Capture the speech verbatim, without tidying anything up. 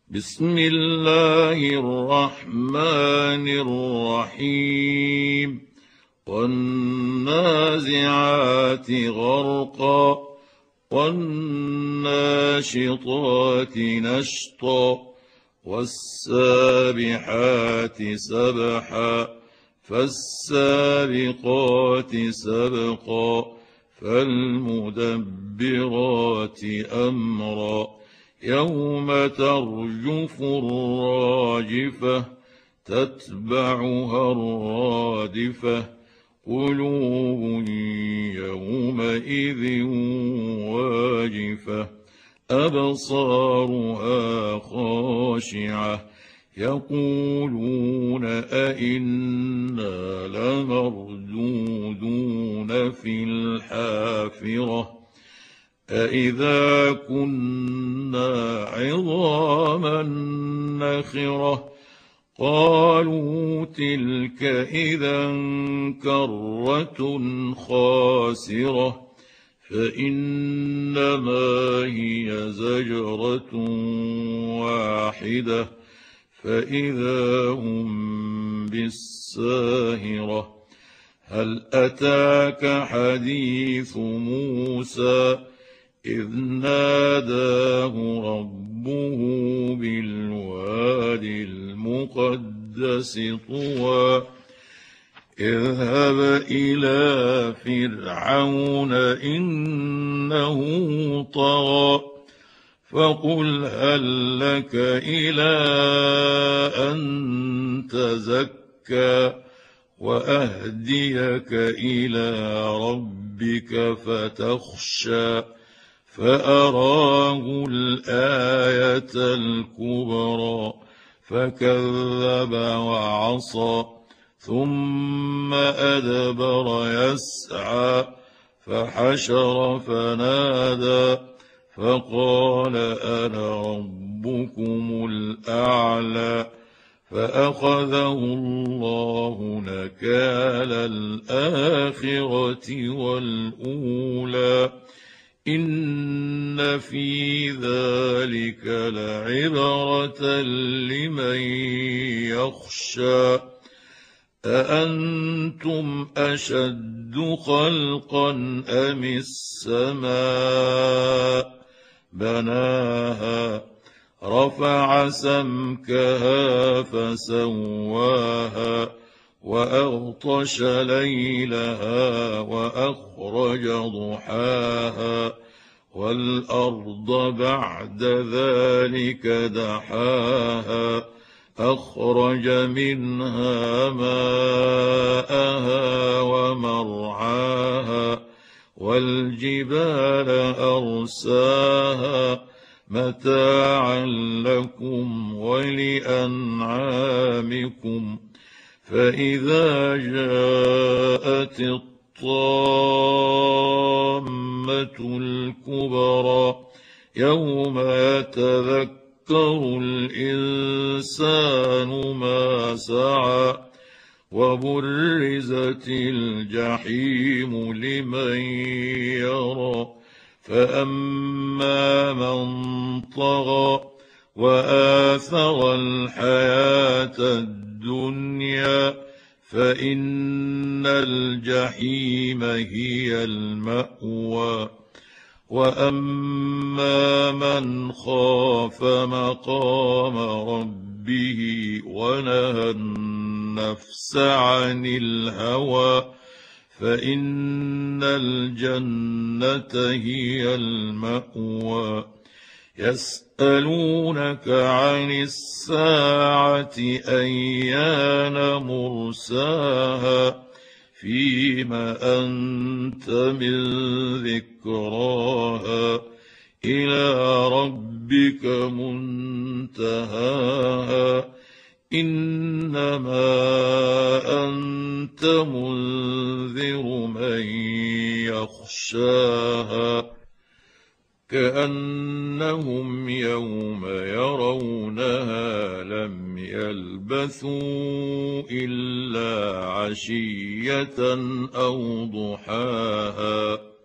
بسم الله الرحمن الرحيم والنازعات غرقا والناشطات نشطا والسابحات سبحا فالسابقات سبقا فالمدبرات أمرا يوم ترجف الراجفة تتبعها الرادفة قلوب يومئذ واجفة أبصارها خاشعة يقولون أئنا لمردودون في الحافرة أئذا كنا عظاما نخرة قالوا تلك إذا كرة خاسرة فإنما هي زجرة واحدة فإذا هم بالساهرة هل أتاك حديث موسى إذ ناداه ربه بالوادي المقدس طوى اذهب إلى فرعون إنه طغى فقل هل لك إلى أن تزكى وأهديك إلى ربك فتخشى فأراه الآية الكبرى فكذب وعصى ثم أدبر يسعى فحشر فنادى فقال أنا ربكم الأعلى فأخذه الله نكال الآخرة والأولى إن في ذلك لعبرة لمن يخشى أأنتم أشد خلقا أم السماء بناها رفع سمكها فسواها وأغطش ليلها وأخرج ضحاها والأرض بعد ذلك دحاها أخرج منها ماءها ومرعاها والجبال أرساها متاعا لكم ولأنعامكم فإذا جاءت الطامة الكبرى يوم يتذكر الإنسان ما سعى وبرزت الجحيم لمن يرى فأما من طغى وآثر الحياة الدنيا فإن الجحيم هي المأوى وأما من خاف مقام ربه ونهى النفس عن الهوى فإن الجنة هي المأوى يسألونك عن الساعة أيان مرساها فيما أنت من ذكراها إلى ربك منتهاها إنما أنت منذر من يخشاها كأنهم يوم يرونها لم يلبثوا إلا عشية أو ضحاها